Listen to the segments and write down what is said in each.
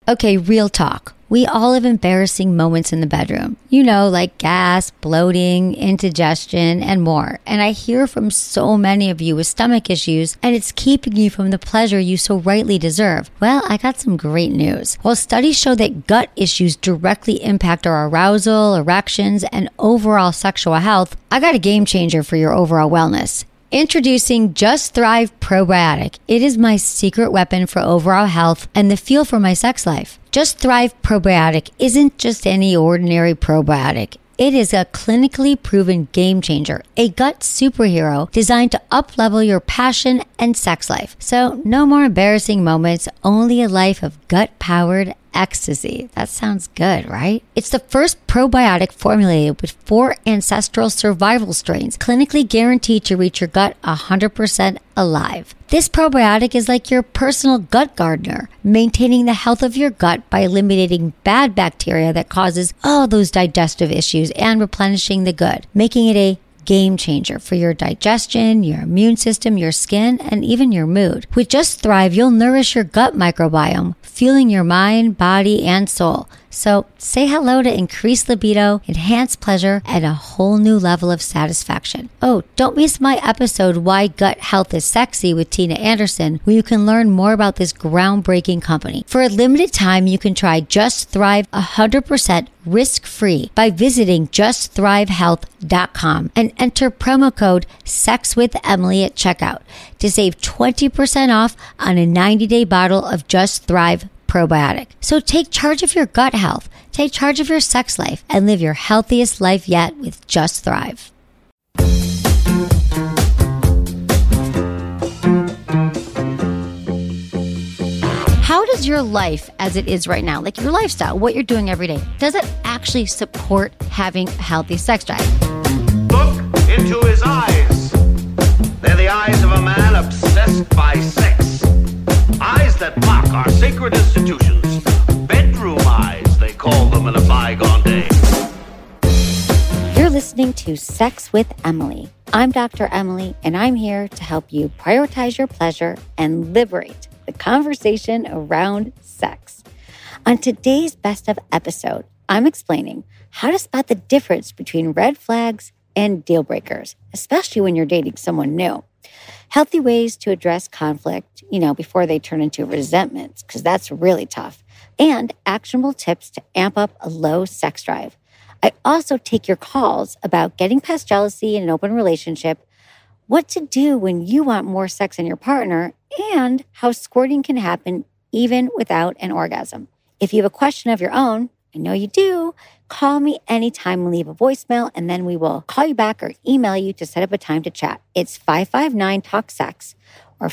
Okay, real talk. We all have embarrassing moments in the bedroom, like gas, bloating, indigestion, and more. And I hear from so many of you with stomach issues, and it's keeping you from the pleasure you so rightly deserve. Well, I got some great news. While studies show that gut issues directly impact our arousal, erections, and overall sexual health, I got a game changer for your overall wellness. Introducing Just Thrive Probiotic. It is my secret weapon for overall health and the fuel for my sex life. Just Thrive Probiotic isn't just any ordinary probiotic. It is a clinically proven game changer, a gut superhero designed to up-level your passion and sex life. So no more embarrassing moments, only a life of gut-powered ecstasy. That sounds good, right? It's the first probiotic formulated with 4 ancestral survival strains, clinically guaranteed to reach your gut 100% alive. This probiotic is like your personal gut gardener, maintaining the health of your gut by eliminating bad bacteria that causes all those digestive issues and replenishing the good, making it a game changer for your digestion, your immune system, your skin, and even your mood. With Just Thrive, you'll nourish your gut microbiome, fueling your mind, body, and soul. So say hello to increased libido, enhanced pleasure, and a whole new level of satisfaction. Oh, don't miss my episode, Why Gut Health is Sexy with Tina Anderson, where you can learn more about this groundbreaking company. For a limited time, you can try Just Thrive 100% risk-free by visiting justthrivehealth.com and enter promo code SEXWithEmily at checkout to save 20% off on a 90-day bottle of Just Thrive probiotic. So take charge of your gut health, take charge of your sex life, and live your healthiest life yet with Just Thrive. How does your life as it is right now, like your lifestyle, what you're doing every day, does it actually support having a healthy sex drive? Look into his eyes. They're the eyes of a man obsessed by sex. Eyes that mock our sacred institutions. Bedroom eyes, they call them in a bygone day. You're listening to Sex with Emily. I'm Dr. Emily, and I'm here to help you prioritize your pleasure and liberate the conversation around sex. On today's Best of episode, I'm explaining how to spot the difference between red flags and deal breakers, especially when you're dating someone new. Healthy ways to address conflict, before they turn into resentments, because that's really tough. And actionable tips to amp up a low sex drive. I also take your calls about getting past jealousy in an open relationship, what to do when you want more sex in your partner, and how squirting can happen even without an orgasm. If you have a question of your own, I know you do, call me anytime and leave a voicemail, and then we will call you back or email you to set up a time to chat. It's 559-TALK-SEX or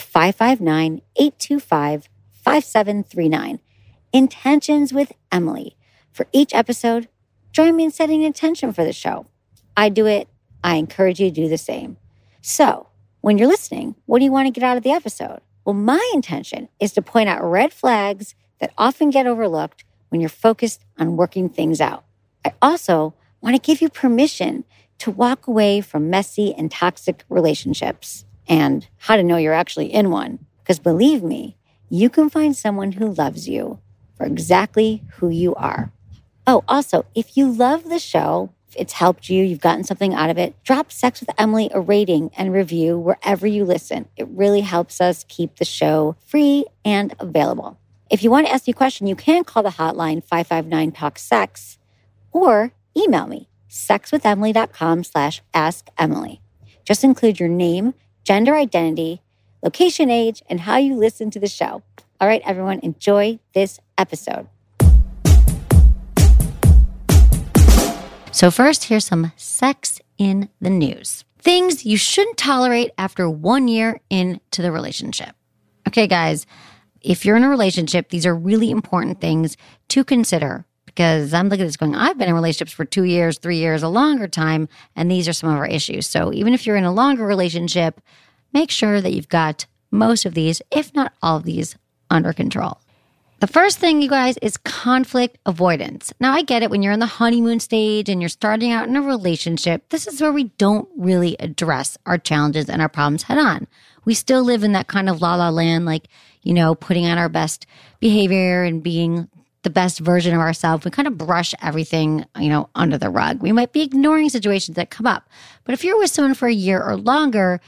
559-825-5739. Intentions with Emily. For each episode, join me in setting an intention for the show. I do it. I encourage you to do the same. So, when you're listening, what do you want to get out of the episode? Well, my intention is to point out red flags that often get overlooked when you're focused on working things out. I also want to give you permission to walk away from messy and toxic relationships and how to know you're actually in one. Because believe me, you can find someone who loves you for exactly who you are. Oh, also, if you love the show, if it's helped you, you've gotten something out of it, drop Sex with Emily a rating and review wherever you listen. It really helps us keep the show free and available. If you want to ask me a question, you can call the hotline 559-TALK-SEX or email me, sexwithemily.com/askemily. Just include your name, gender identity, location, age, and how you listen to the show. All right, everyone, enjoy this episode. So first, here's some sex in the news. Things you shouldn't tolerate after 1 year into the relationship. Okay, guys, if you're in a relationship, these are really important things to consider because I'm looking at this going, I've been in relationships for 2 years, 3 years, a longer time, and these are some of our issues. So even if you're in a longer relationship, make sure that you've got most of these, if not all of these, under control. The first thing, you guys, is conflict avoidance. Now, I get it when you're in the honeymoon stage and you're starting out in a relationship. This is where we don't really address our challenges and our problems head on. We still live in that kind of la-la land, like, putting on our best behavior and being the best version of ourselves, we kind of brush everything, under the rug. We might be ignoring situations that come up. But if you're with someone for a year or longer,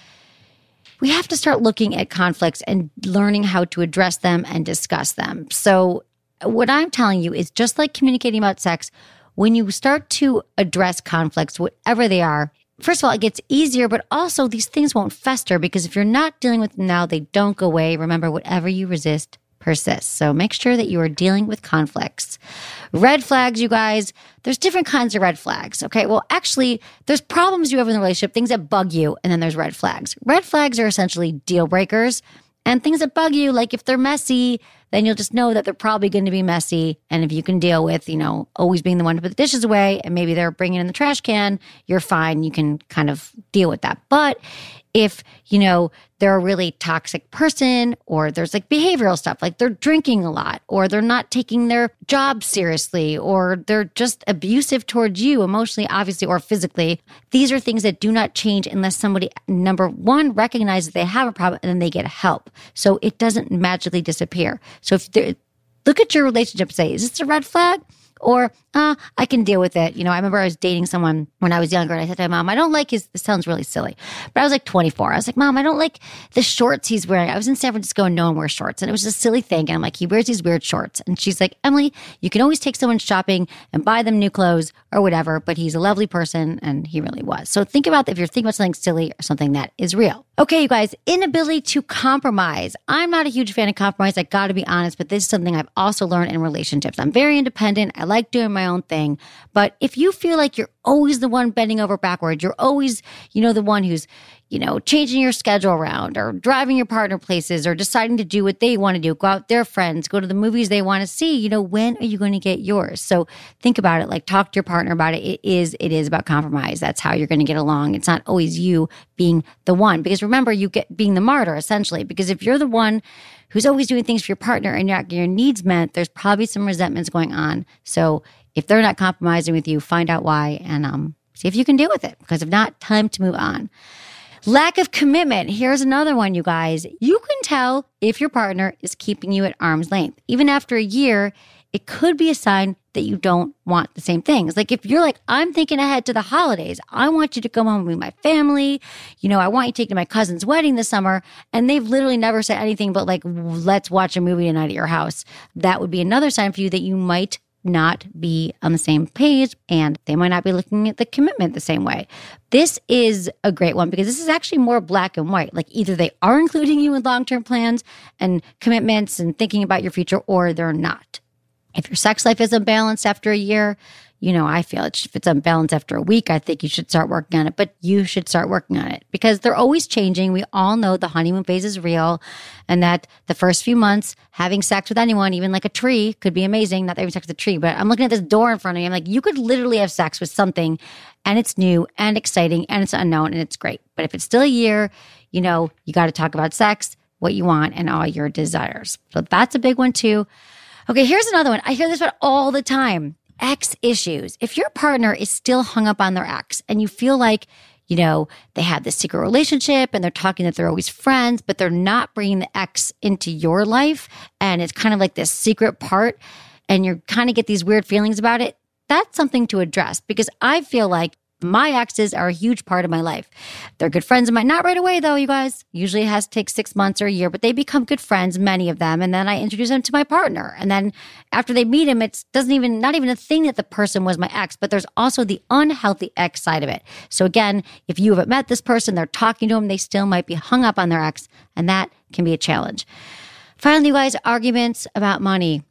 we have to start looking at conflicts and learning how to address them and discuss them. So what I'm telling you is just like communicating about sex, when you start to address conflicts, whatever they are, first of all, it gets easier, but also these things won't fester because if you're not dealing with them now, they don't go away. Remember, whatever you resist persists. So make sure that you are dealing with conflicts. Red flags, you guys, there's different kinds of red flags. Okay. Well, actually, there's problems you have in the relationship, things that bug you, and then there's red flags. Red flags are essentially deal breakers. And things that bug you, like if they're messy, then you'll just know that they're probably going to be messy. And if you can deal with, always being the one to put the dishes away and maybe they're bringing in the trash can, you're fine. You can kind of deal with that. But if, they're a really toxic person or there's like behavioral stuff, like they're drinking a lot or they're not taking their job seriously or they're just abusive towards you emotionally, obviously, or physically. These are things that do not change unless somebody, number one, recognizes they have a problem and then they get help. So it doesn't magically disappear. So look at your relationship and say, is this a red flag? Or, I can deal with it. I remember I was dating someone when I was younger and I said to my mom, I don't like this sounds really silly, but I was like 24. I was like, Mom, I don't like the shorts he's wearing. I was in San Francisco and no one wears shorts. And it was a silly thing. And I'm like, he wears these weird shorts. And she's like, Emily, you can always take someone shopping and buy them new clothes or whatever, but he's a lovely person. And he really was. So think about if you're thinking about something silly or something that is real. Okay, you guys, inability to compromise. I'm not a huge fan of compromise. I got to be honest, but this is something I've also learned in relationships. I'm very independent. I like doing my own thing. But if you feel like you're always the one bending over backwards, you're always, the one who's, changing your schedule around or driving your partner places or deciding to do what they want to do, go out with their friends, go to the movies they want to see, when are you going to get yours? So think about it, like talk to your partner about it. It is about compromise. That's how you're going to get along. It's not always you being the one, because remember, you get being the martyr essentially, because if you're the one who's always doing things for your partner and your needs met, there's probably some resentments going on. So if they're not compromising with you, find out why and see if you can deal with it, because if not, time to move on. Lack of commitment. Here's another one, you guys. You can tell if your partner is keeping you at arm's length. Even after a year, it could be a sign that you don't want the same things. Like if you're like, I'm thinking ahead to the holidays. I want you to come home with my family. I want you to take to my cousin's wedding this summer. And they've literally never said anything but like, let's watch a movie tonight at your house. That would be another sign for you that you might not be on the same page and they might not be looking at the commitment the same way. This is a great one because this is actually more black and white. Like either they are including you in long-term plans and commitments and thinking about your future, or they're not. If your sex life is unbalanced after a year, I feel if it's unbalanced after a week, I think you should start working on it, but you should start working on it because they're always changing. We all know the honeymoon phase is real and that the first few months having sex with anyone, even like a tree, could be amazing. Not that having sex with a tree, but I'm looking at this door in front of me. I'm like, you could literally have sex with something and it's new and exciting and it's unknown and it's great. But if it's still a year, you got to talk about sex, what you want, and all your desires. So that's a big one too. Okay, here's another one. I hear this one all the time. Ex issues. If your partner is still hung up on their ex and you feel like, they have this secret relationship and they're talking that they're always friends, but they're not bringing the ex into your life and it's kind of like this secret part and you kind of get these weird feelings about it, that's something to address because I feel like my exes are a huge part of my life. They're good friends of mine. Not right away, though, you guys. Usually it has to take 6 months or a year, but they become good friends, many of them. And then I introduce them to my partner. And then after they meet him, it's not even a thing that the person was my ex, but there's also the unhealthy ex side of it. So again, if you haven't met this person, they're talking to him, they still might be hung up on their ex, and that can be a challenge. Finally, you guys, arguments about money,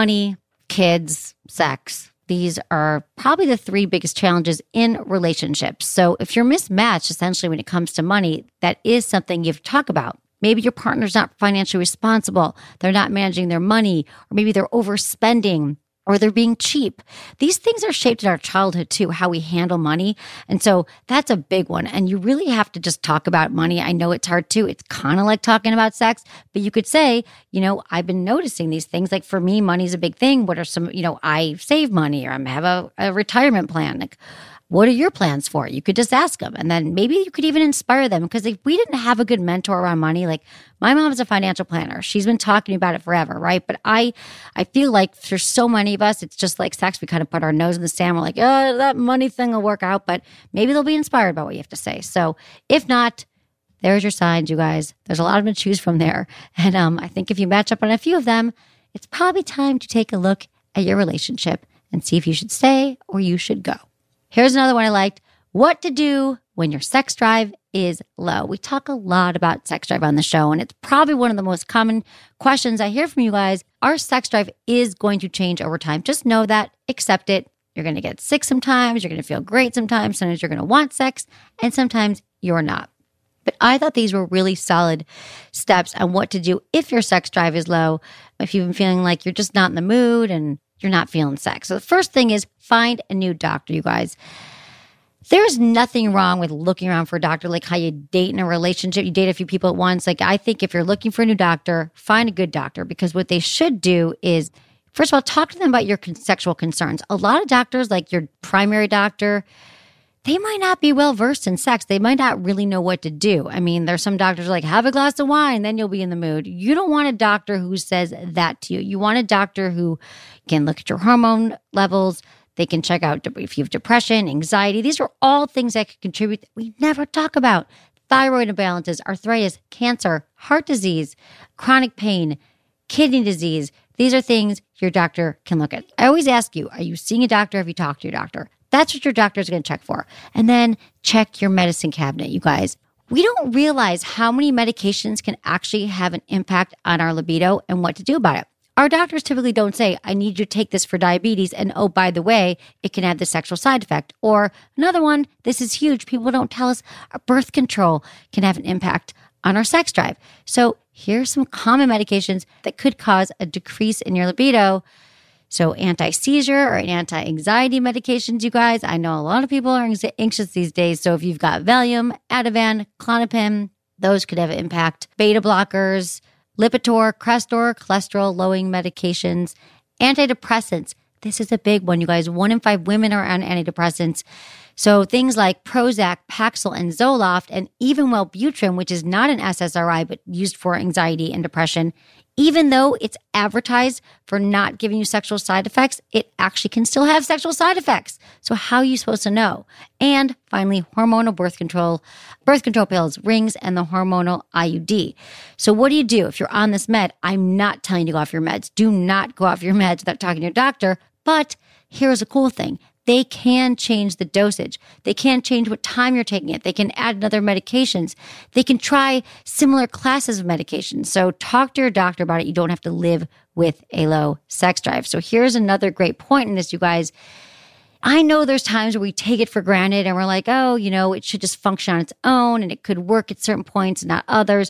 kids, sex. These are probably the 3 biggest challenges in relationships. So if you're mismatched, essentially, when it comes to money, that is something you have to talk about. Maybe your partner's not financially responsible. They're not managing their money, or maybe they're overspending, or they're being cheap. These things are shaped in our childhood too, how we handle money. And so that's a big one. And you really have to just talk about money. I know it's hard too. It's kind of like talking about sex, but you could say, I've been noticing these things. Like for me, money's a big thing. What are some, I save money or I have a retirement plan. Like, what are your plans for it? You could just ask them. And then maybe you could even inspire them. Because if we didn't have a good mentor around money, like my mom's a financial planner. She's been talking about it forever, right? But I feel like for so many of us, it's just like sex. We kind of put our nose in the sand. We're like, oh, that money thing will work out. But maybe they'll be inspired by what you have to say. So if not, there's your signs, you guys. There's a lot of them to choose from there. And I think if you match up on a few of them, it's probably time to take a look at your relationship and see if you should stay or you should go. Here's another one I liked. What to do when your sex drive is low. We talk a lot about sex drive on the show, and it's probably one of the most common questions I hear from you guys. Our sex drive is going to change over time. Just know that, accept it. You're going to get sick sometimes. You're going to feel great sometimes. Sometimes you're going to want sex, and sometimes you're not. But I thought these were really solid steps on what to do if your sex drive is low, if you've been feeling like you're just not in the mood and you're not feeling sex. So the first thing is find a new doctor, you guys. There's nothing wrong with looking around for a doctor, like how you date in a relationship. You date a few people at once. Like I think if you're looking for a new doctor, find a good doctor, because what they should do is, first of all, talk to them about your sexual concerns. A lot of doctors, like your primary doctor, they might not be well versed in sex. They might not really know what to do. I mean, there's some doctors like, have a glass of wine, then you'll be in the mood. You don't want a doctor who says that to you. You want a doctor who can look at your hormone levels. They can check out if you have depression, anxiety. These are all things that can contribute that we never talk about. Thyroid imbalances, arthritis, cancer, heart disease, chronic pain, kidney disease. These are things your doctor can look at. I always ask you, are you seeing a doctor? Have you talked to your doctor? That's what your doctor is going to check for. And then check your medicine cabinet, you guys. We don't realize how many medications can actually have an impact on our libido and what to do about it. Our doctors typically don't say, I need you to take this for diabetes. And oh, by the way, it can have the sexual side effect. Or another one, this is huge. People don't tell us birth control can have an impact on our sex drive. So here's some common medications that could cause a decrease in your libido. So anti-seizure or anti-anxiety medications, you guys. I know a lot of people are anxious these days. So if you've got Valium, Ativan, Klonopin, those could have an impact. Beta blockers, Lipitor, Crestor, cholesterol-lowering medications, antidepressants. This is a big one, you guys. 1 in 5 women are on antidepressants. So things like Prozac, Paxil, and Zoloft, and even Wellbutrin, which is not an SSRI, but used for anxiety and depression, even though it's advertised for not giving you sexual side effects, it actually can still have sexual side effects. So how are you supposed to know? And finally, hormonal birth control pills, rings, and the hormonal IUD. So what do you do if you're on this med? I'm not telling you to go off your meds. Do not go off your meds without talking to your doctor. But here's a cool thing. They can change the dosage. They can change what time you're taking it. They can add other medications. They can try similar classes of medications. So talk to your doctor about it. You don't have to live with a low sex drive. So here's another great point in this, you guys. I know there's times where we take it for granted and we're like, oh, it should just function on its own and it could work at certain points and not others.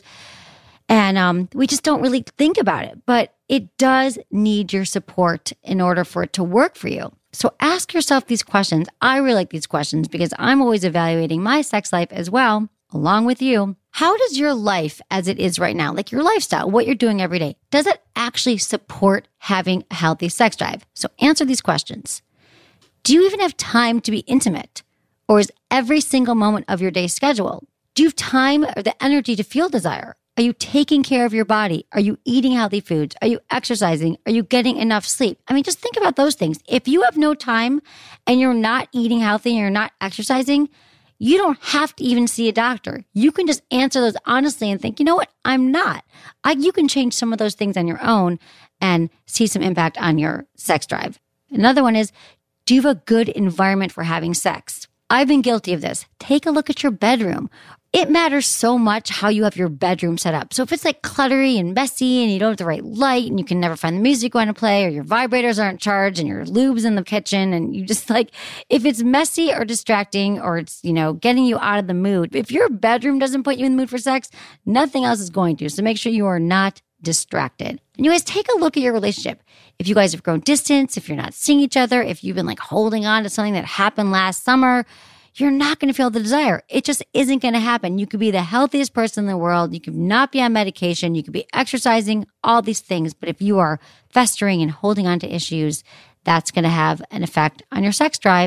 And we just don't really think about it. But it does need your support in order for it to work for you. So ask yourself these questions. I really like these questions because I'm always evaluating my sex life as well, along with you. How does your life as it is right now, like your lifestyle, what you're doing every day, does it actually support having a healthy sex drive? So answer these questions. Do you even have time to be intimate? Or is every single moment of your day scheduled? Do you have time or the energy to feel desire? Are you taking care of your body? Are you eating healthy foods? Are you exercising? Are you getting enough sleep? I mean, just think about those things. If you have no time and you're not eating healthy and you're not exercising, you don't have to even see a doctor. You can just answer those honestly and think, you know what? I'm not. You can change some of those things on your own and see some impact on your sex drive. Another one is, do you have a good environment for having sex? I've been guilty of this. Take a look at your bedroom. It matters so much how you have your bedroom set up. So if it's like cluttery and messy and you don't have the right light and you can never find the music you want to play, or your vibrators aren't charged and your lube's in the kitchen and you just if it's messy or distracting or it's, getting you out of the mood, if your bedroom doesn't put you in the mood for sex, nothing else is going to. So make sure you are not distracted. And you guys take a look at your relationship. If you guys have grown distance, if you're not seeing each other, if you've been holding on to something that happened last summer, you're not going to feel the desire. It just isn't going to happen. You could be the healthiest person in the world. You could not be on medication. You could be exercising, all these things. But if you are festering and holding on to issues, that's going to have an effect on your sex drive.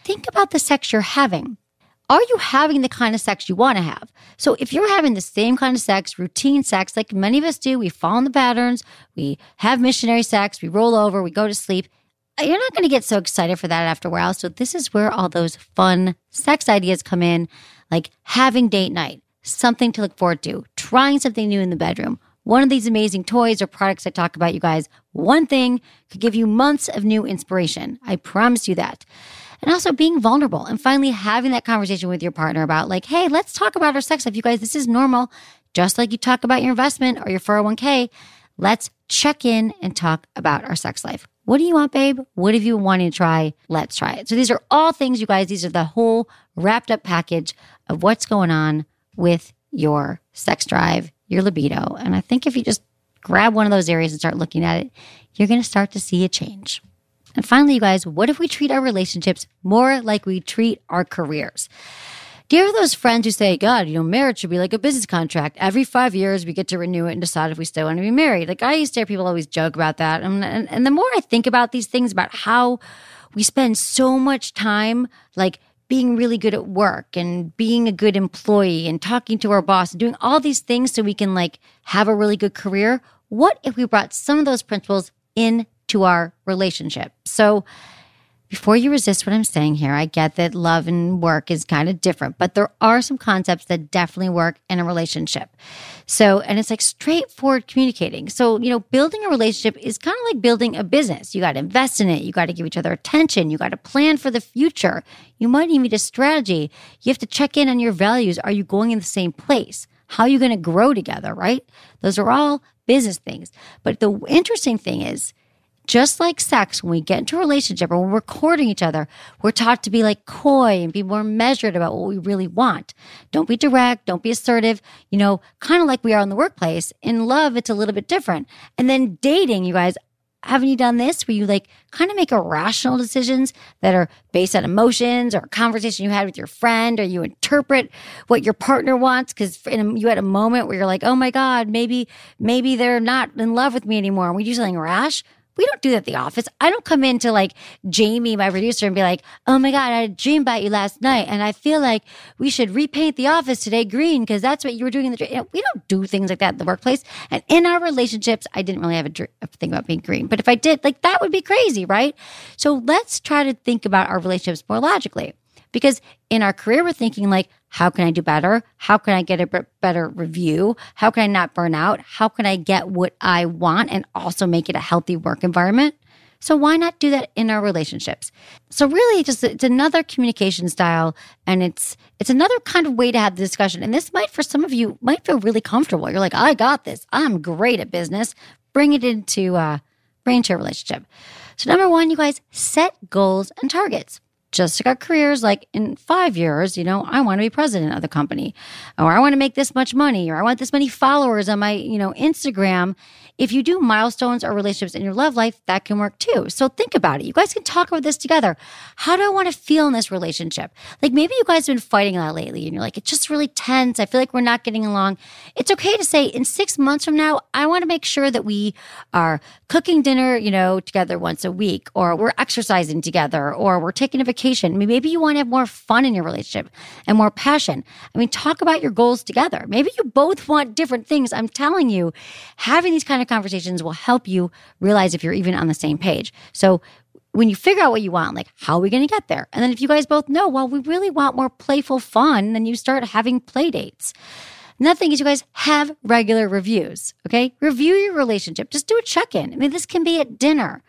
think about the sex you're having. Are you having the kind of sex you want to have? So if you're having the same kind of sex, routine sex, like many of us do, we fall in the patterns, we have missionary sex, we roll over, we go to sleep, you're not going to get so excited for that after a while. So this is where all those fun sex ideas come in, like having date night, something to look forward to, trying something new in the bedroom. One of these amazing toys or products I talk about, you guys, one thing could give you months of new inspiration. I promise you that. And also being vulnerable and finally having that conversation with your partner about like, hey, let's talk about our sex life. You guys, this is normal. Just like you talk about your investment or your 401k, let's check in and talk about our sex life. What do you want, babe? What have you wanted to try? Let's try it. So these are all things, you guys, these are the whole wrapped up package of what's going on with your sex drive, your libido. And I think if you just grab one of those areas and start looking at it, you're going to start to see a change. And finally, you guys, what if we treat our relationships more like we treat our careers? Do you have those friends who say, God, marriage should be like a business contract. Every 5 years, we get to renew it and decide if we still want to be married. Like I used to hear people always joke about that. And the more I think about these things, about how we spend so much time like being really good at work and being a good employee and talking to our boss and doing all these things so we can like have a really good career. What if we brought some of those principles into our relationship? So before you resist what I'm saying here, I get that love and work is kind of different, but there are some concepts that definitely work in a relationship. So, and it's like straightforward communicating. So, building a relationship is kind of like building a business. You got to invest in it. You got to give each other attention. You got to plan for the future. You might even need a strategy. You have to check in on your values. Are you going in the same place? How are you going to grow together, right? Those are all business things. But the interesting thing is, just like sex, when we get into a relationship or when we're courting each other, we're taught to be like coy and be more measured about what we really want. Don't be direct. Don't be assertive, kind of like we are in the workplace. In love, it's a little bit different. And then dating, you guys, haven't you done this where you like kind of make irrational decisions that are based on emotions or a conversation you had with your friend, or you interpret what your partner wants because you had a moment where you're like, oh my God, maybe they're not in love with me anymore. And we do something rash. We don't do that at the office. I don't come in to like Jamie, my producer, and be like, oh my God, I had a dream about you last night. And I feel like we should repaint the office today green because that's what you were doing in the dream. We don't do things like that in the workplace. And in our relationships, I didn't really have a thing about being green. But if I did, like that would be crazy, right? So let's try to think about our relationships more logically. Because in our career, we're thinking like, how can I do better? How can I get a better review? How can I not burn out? How can I get what I want and also make it a healthy work environment? So why not do that in our relationships? So really, it's another communication style, and it's another kind of way to have the discussion. And this might, for some of you, might feel really comfortable. You're like, I got this. I'm great at business. Bring it into your relationship. So number one, you guys, set goals and targets. Just like our careers, like in 5 years, I want to be president of the company, or I want to make this much money, or I want this many followers on my, Instagram. If you do milestones or relationships in your love life, that can work too. So think about it. You guys can talk about this together. How do I want to feel in this relationship? Like maybe you guys have been fighting a lot lately and you're like, it's just really tense. I feel like we're not getting along. It's okay to say in 6 months from now, I want to make sure that we are cooking dinner, together once a week, or we're exercising together, or we're taking a vacation. Maybe you want to have more fun in your relationship and more passion. Talk about your goals together. Maybe you both want different things. I'm telling you, having these kind of conversations will help you realize if you're even on the same page. So when you figure out what you want, like, how are we going to get there? And then if you guys both know, well, we really want more playful fun, then you start having play dates. Another thing is you guys have regular reviews, okay? Review your relationship. Just do a check-in. This can be at dinner.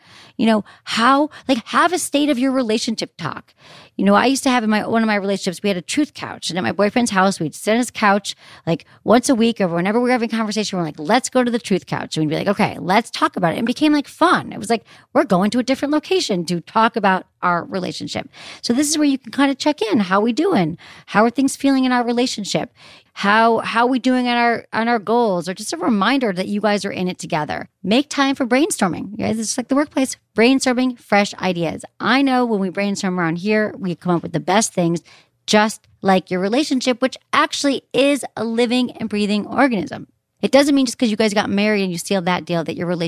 Have a state of your relationship talk. I used to have in one of my relationships, we had a truth couch. And at my boyfriend's house, we'd sit on his couch like once a week, or whenever we were having a conversation, we're like, let's go to the truth couch. And we'd be like, okay, let's talk about it. And it became like fun. It was like, we're going to a different location to talk about our relationship. So this is where you can kind of check in. How are we doing? How are things feeling in our relationship? How are we doing on our goals? Or just a reminder that you guys are in it together. Make time for brainstorming. You guys, it's just like the workplace, brainstorming fresh ideas. I know when we brainstorm around here, we come up with the best things, just like your relationship, which actually is a living and breathing organism. It doesn't mean just because you guys got married and you sealed that deal that your relationship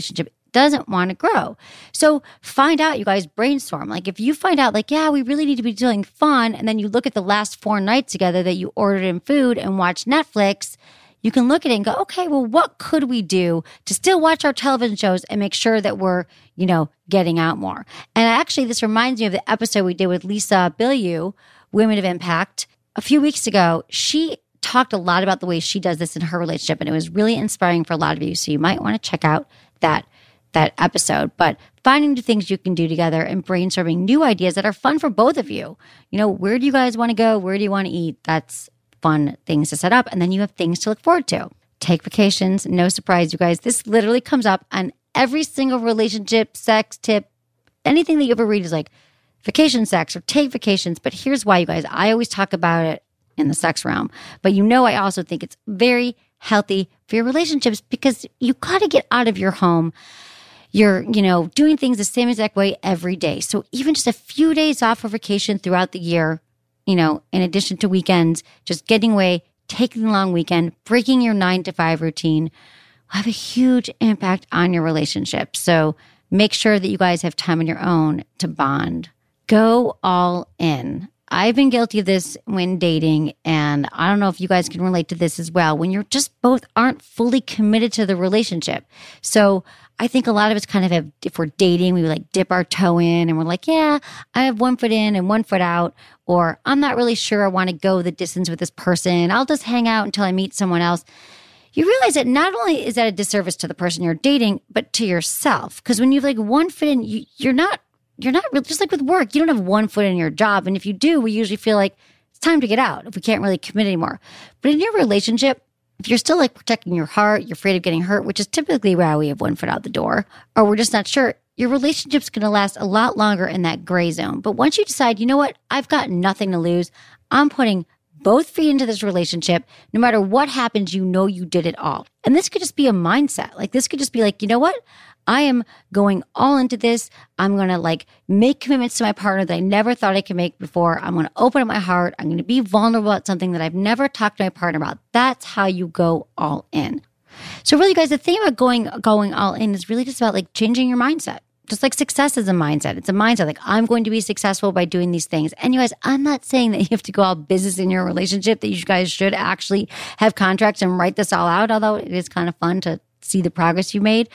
doesn't want to grow. So find out, you guys, brainstorm. Like if you find out like, yeah, we really need to be doing fun. And then you look at the last 4 nights together that you ordered in food and watch Netflix, you can look at it and go, okay, well, what could we do to still watch our television shows and make sure that we're, getting out more? And actually, this reminds me of the episode we did with Lisa Bilyeu, Women of Impact. A few weeks ago, she talked a lot about the way she does this in her relationship, and it was really inspiring for a lot of you. So you might want to check out that episode. But finding the things you can do together and brainstorming new ideas that are fun for both of you. Where do you guys want to go? Where do you want to eat? That's fun things to set up. And then you have things to look forward to. Take vacations. No surprise, you guys. This literally comes up on every single relationship, sex tip, anything that you ever read is like vacation sex or take vacations. But here's why, you guys. I always talk about it in the sex realm. But I also think it's very healthy for your relationships because you got to get out of your home. You're, doing things the same exact way every day. So even just a few days off for vacation throughout the year, in addition to weekends, just getting away, taking a long weekend, breaking your 9-to-5 routine will have a huge impact on your relationship. So make sure that you guys have time on your own to bond. Go all in. I've been guilty of this when dating, and I don't know if you guys can relate to this as well, when you're just both aren't fully committed to the relationship. So I think a lot of us kind of have, if we're dating, we like dip our toe in and we're like, yeah, I have 1 foot in and 1 foot out, or I'm not really sure I want to go the distance with this person. I'll just hang out until I meet someone else. You realize that not only is that a disservice to the person you're dating, but to yourself. Because when you have like 1 foot in, you're not really, just like with work, you don't have 1 foot in your job. And if you do, we usually feel like it's time to get out if we can't really commit anymore. But in your relationship, if you're still like protecting your heart, you're afraid of getting hurt, which is typically why we have 1 foot out the door, or we're just not sure, your relationship's going to last a lot longer in that gray zone. But once you decide, you know what, I've got nothing to lose, I'm putting both feet into this relationship, no matter what happens, you did it all. And this could just be a mindset. Like this could just be like, you know what? I am going all into this. I'm going to like make commitments to my partner that I never thought I could make before. I'm going to open up my heart. I'm going to be vulnerable about something that I've never talked to my partner about. That's how you go all in. So really, guys, the thing about going all in is really just about like changing your mindset. Just like success is a mindset. It's a mindset. Like, I'm going to be successful by doing these things. And you guys, I'm not saying that you have to go all business in your relationship, that you guys should actually have contracts and write this all out, although it is kind of fun to see the progress you made.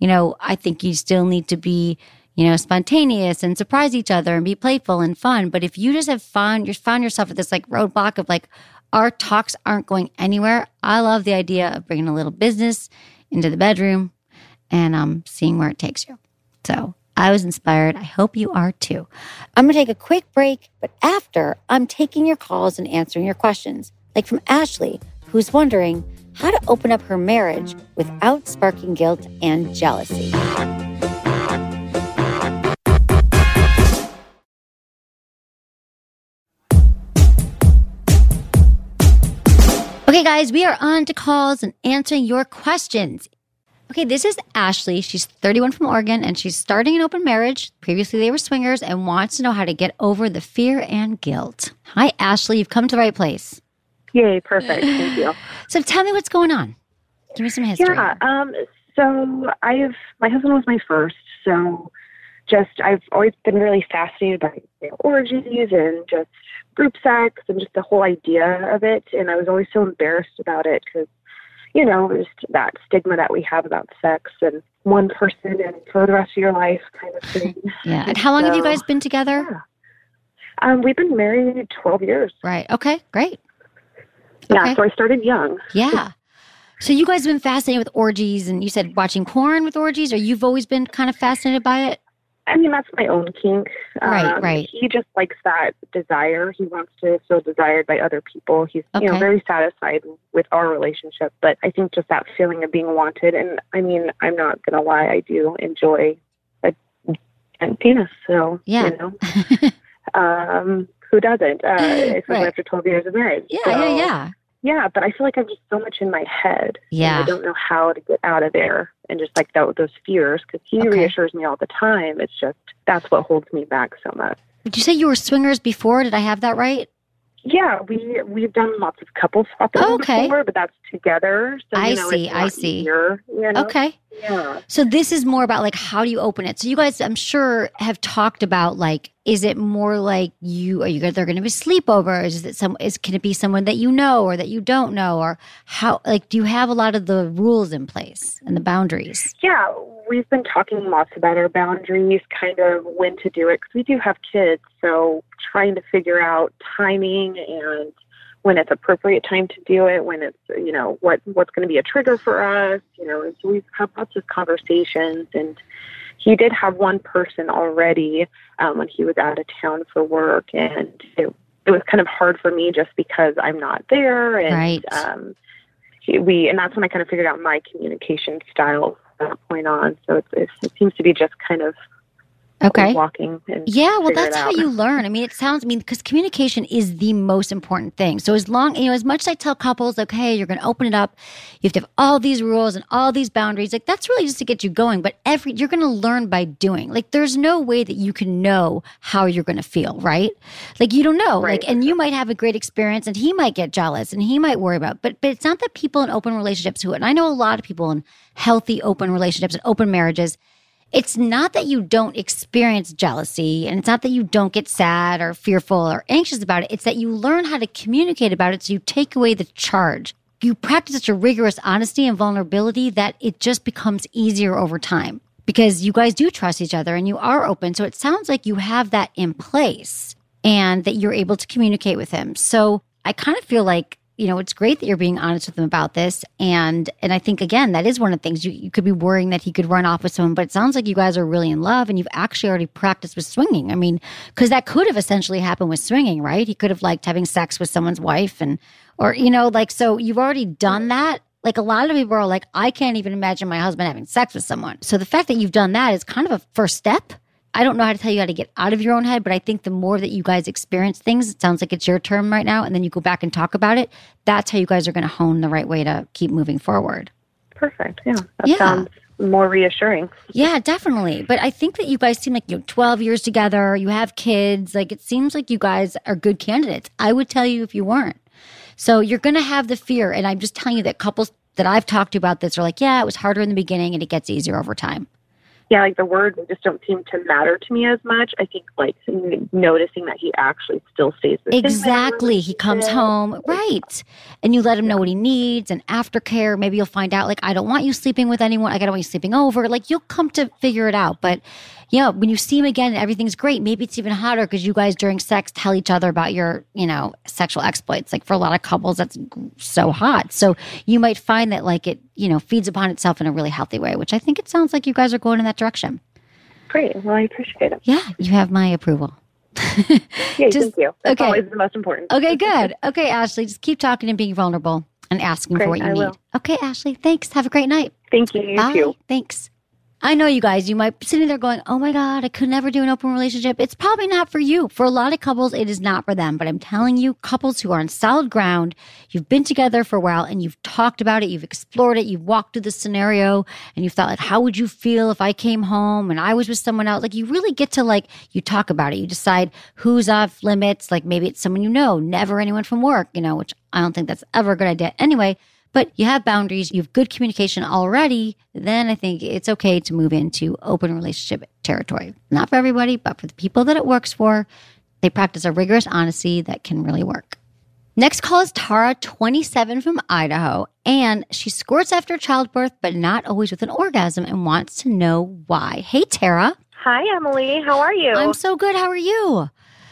I think you still need to be, spontaneous and surprise each other and be playful and fun. But if you just have fun, you found yourself at this like roadblock of like, our talks aren't going anywhere. I love the idea of bringing a little business into the bedroom and seeing where it takes you. So I was inspired. I hope you are too. I'm going to take a quick break, but after, I'm taking your calls and answering your questions. Like from Ashley, who's wondering how to open up her marriage without sparking guilt and jealousy. Okay, guys, we are on to calls and answering your questions. Okay, this is Ashley. She's 31 from Oregon, and she's starting an open marriage. Previously, they were swingers and wants to know how to get over the fear and guilt. Hi, Ashley. You've come to the right place. Yay, perfect. Thank you. So tell me what's going on. Give me some history. Yeah, so my husband was my first, so I've always been really fascinated by orgies and just group sex and just the whole idea of it, and I was always so embarrassed about it because just that stigma that we have about sex and one person and for the rest of your life kind of thing. Yeah. And how long have you guys been together? Yeah. We've been married 12 years. Right. Okay, great. Yeah, okay. So I started young. Yeah. So you guys have been fascinated with orgies, and you said watching porn with orgies, or you've always been kind of fascinated by it? I mean, that's my own kink. Right. He just likes that desire. He wants to feel desired by other people. He's, very satisfied with our relationship. But I think just that feeling of being wanted. And I mean, I'm not going to lie. I do enjoy a penis. So, yeah. Who doesn't? Especially after 12 years of marriage. Yeah. Yeah, but I feel like I'm just so much in my head. Yeah. And I don't know how to get out of there and just like those fears, because he reassures me all the time. It's just, that's what holds me back so much. Did you say you were swingers before? Did I have that right? Yeah, we've done lots of couple swapping before, but that's together. So, I it's a see. lot easier, Okay. Yeah. So this is more about like, how do you open it? So you guys, I'm sure, have talked about like, is it more like they're going to be sleepovers? Can it be someone that you know or that you don't know? Or how, like, do you have a lot of the rules in place and the boundaries? Yeah, we've been talking lots about our boundaries, kind of when to do it, because we do have kids. So trying to figure out timing and when it's appropriate time to do it, when it's, what's going to be a trigger for us, and so we've had lots of conversations. And he did have one person already when he was out of town for work, and it was kind of hard for me just because I'm not there. And, right. And that's when I kind of figured out my communication style from that point on. So it seems to be just kind of walking. And that's how you learn. I mean, because communication is the most important thing. So as much as I tell couples, like, hey, you're going to open it up, you have to have all these rules and all these boundaries, like that's really just to get you going. But you're going to learn by doing. Like, there's no way that you can know how you're going to feel, right? Like, you don't know. Right. Like, and you might have a great experience and he might get jealous and he might worry about, but it's not that people in open relationships and I know a lot of people in healthy open relationships and open marriages, it's not that you don't experience jealousy, and it's not that you don't get sad or fearful or anxious about it. It's that you learn how to communicate about it, so you take away the charge. You practice such a rigorous honesty and vulnerability that it just becomes easier over time because you guys do trust each other and you are open. So it sounds like you have that in place and that you're able to communicate with him. So I kind of feel like, it's great that you're being honest with him about this. And I think, again, that is one of the things you could be worrying that he could run off with someone, but it sounds like you guys are really in love and you've actually already practiced with swinging. I mean, because that could have essentially happened with swinging, right? He could have liked having sex with someone's wife so you've already done that. Like, a lot of people are like, I can't even imagine my husband having sex with someone. So the fact that you've done that is kind of a first step. I don't know how to tell you how to get out of your own head, but I think the more that you guys experience things, it sounds like it's your term right now, and then you go back and talk about it, that's how you guys are going to hone the right way to keep moving forward. Perfect. Yeah. That sounds more reassuring. Yeah, definitely. But I think that you guys seem like 12 years together, you have kids, like it seems like you guys are good candidates. I would tell you if you weren't. So you're going to have the fear, and I'm just telling you that couples that I've talked to about this are like, yeah, it was harder in the beginning and it gets easier over time. Yeah, like the words just don't seem to matter to me as much. I think like noticing that he actually still stays the same. Exactly. He comes home, right. And you let him know what he needs and aftercare. Maybe you'll find out, like, I don't want you sleeping with anyone. Like, I don't want you sleeping over. Like, you'll come to figure it out. But, when you see him again and everything's great, maybe it's even hotter because you guys during sex tell each other about your, sexual exploits. Like, for a lot of couples, that's so hot. So you might find that, like, it, feeds upon itself in a really healthy way, which I think it sounds like you guys are going in that direction. Great. Well, I appreciate it. Yeah, you have my approval. Yeah, thank you. That's always the most important. Okay, good. Okay, Ashley, just keep talking and being vulnerable and asking for what you need. Will. Okay, Ashley, thanks. Have a great night. Thank you. You Bye. too. Thanks. I know you guys, you might be sitting there going, oh my God, I could never do an open relationship. It's probably not for you. For a lot of couples, it is not for them. But I'm telling you, couples who are on solid ground, you've been together for a while and you've talked about it, you've explored it, you've walked through the scenario and you've thought, like, how would you feel if I came home and I was with someone else? Like, you really get to, like, you talk about it. You decide who's off limits. Like, maybe it's someone never anyone from work, which I don't think that's ever a good idea anyway. But you have boundaries, you have good communication already, then I think it's okay to move into open relationship territory. Not for everybody, but for the people that it works for, they practice a rigorous honesty that can really work. Next call is Tara, 27 from Idaho, and she squirts after childbirth, but not always with an orgasm and wants to know why. Hey, Tara. Hi, Emily. How are you? I'm so good. How are you?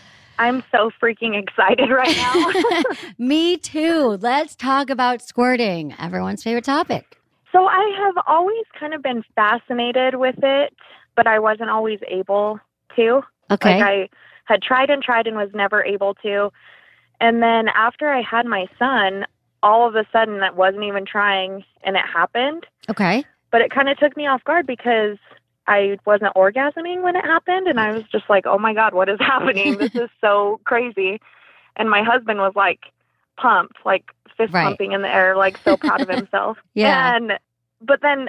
I'm so freaking excited right now. Me too. Let's talk about squirting, everyone's favorite topic. So I have always kind of been fascinated with it, but I wasn't always able to. Okay. Like, I had tried and was never able to. And then after I had my son, all of a sudden I wasn't even trying and it happened. Okay. But it kind of took me off guard because I wasn't orgasming when it happened, and I was just like, oh my God, what is happening? This is so crazy. And my husband was like pumped, like fist pumping in the air, like so proud of himself. Yeah. But then